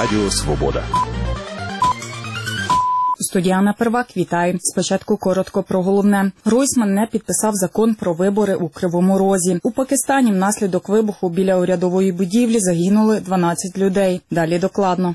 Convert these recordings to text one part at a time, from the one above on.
Радіо Свобода. Студія Анна Первак, вітаю. Спочатку коротко про головне. Гройсман не підписав закон про вибори у Кривому Розі. У Пакистані внаслідок вибуху біля урядової будівлі загинули 12 людей. Далі докладно.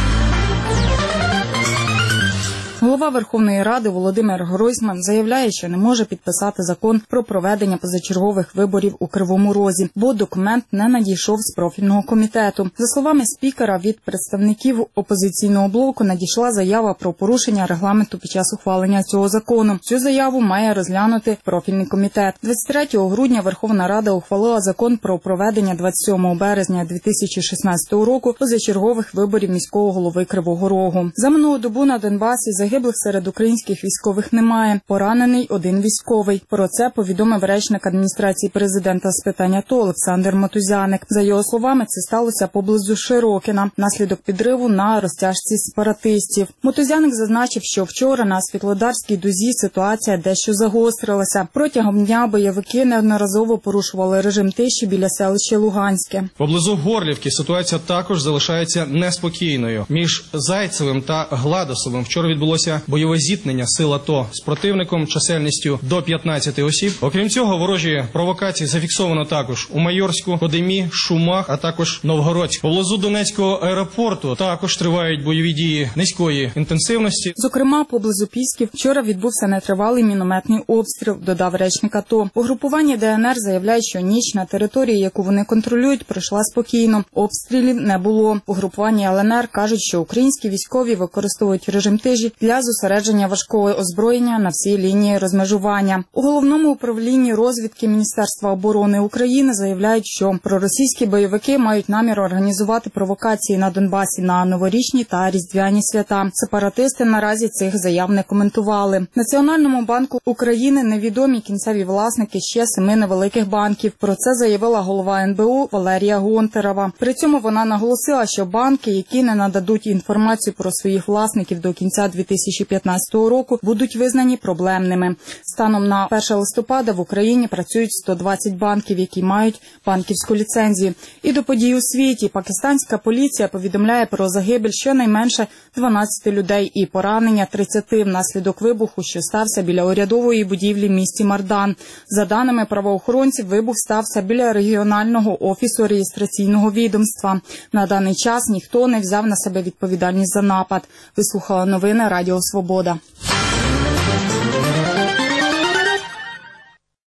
Голова Верховної Ради Володимир Гройсман заявляє, що не може підписати закон про проведення позачергових виборів у Кривому Розі, бо документ не надійшов з профільного комітету. За словами спікера, від представників опозиційного блоку надійшла заява про порушення регламенту під час ухвалення цього закону. Цю заяву має розглянути профільний комітет. 23 грудня Верховна Рада ухвалила закон про проведення 27 березня 2016 року позачергових виборів міського голови Кривого Рогу. За минулу добу на Донбасі загиблих серед українських військових немає. Поранений один військовий. Про це повідомив речник адміністрації президента з питань АТО Олександр Мотузяник. За його словами, це сталося поблизу Широкіна, внаслідок підриву на розтяжці сепаратистів. Мотузяник зазначив, що вчора на Світлодарській дузі ситуація дещо загострилася. Протягом дня бойовики неодноразово порушували режим тиші біля селища Луганське. Поблизу Горлівки ситуація також залишається неспокійною. Між Зайцевим та Гладосовим вчора відбулося бойове зіткнення сил АТО з противником чисельністю до 15 осіб. Окрім цього, ворожі провокації зафіксовано також у Майорську, Кодимі, Шумах, а також Новгородську. Поблизу Донецького аеропорту також тривають бойові дії низької інтенсивності. Зокрема, поблизу Пісків вчора відбувся нетривалий мінометний обстріл, додав речник АТО. Угрупування ДНР заявляє, що ніч на території, яку вони контролюють, пройшла спокійно. Обстрілів не було. Угрупування ЛНР кажуть, що українські військові використовують режим тиші для зосередження важкого озброєння на всій лінії розмежування. У Головному управлінні розвідки Міністерства оборони України заявляють, що проросійські бойовики мають намір організувати провокації на Донбасі на новорічні та різдвяні свята. Сепаратисти наразі цих заяв не коментували. Національному банку України невідомі кінцеві власники ще 7 невеликих банків. Про це заявила голова НБУ Валерія Гонтарева. При цьому вона наголосила, що банки, які не нададуть інформацію про своїх власників до кінця 2015 року, будуть визнані проблемними. Станом на 1 листопада в Україні працюють 120 банків, які мають банківську ліцензію. І до подій у світі пакистанська поліція повідомляє про загибель щонайменше 12 людей і поранення 30 внаслідок вибуху, що стався біля урядової будівлі в місті Мардан. За даними правоохоронців, вибух стався біля регіонального офісу реєстраційного відомства. На даний час ніхто не взяв на себе відповідальність за напад. Вислухала новини Радіо Свобода.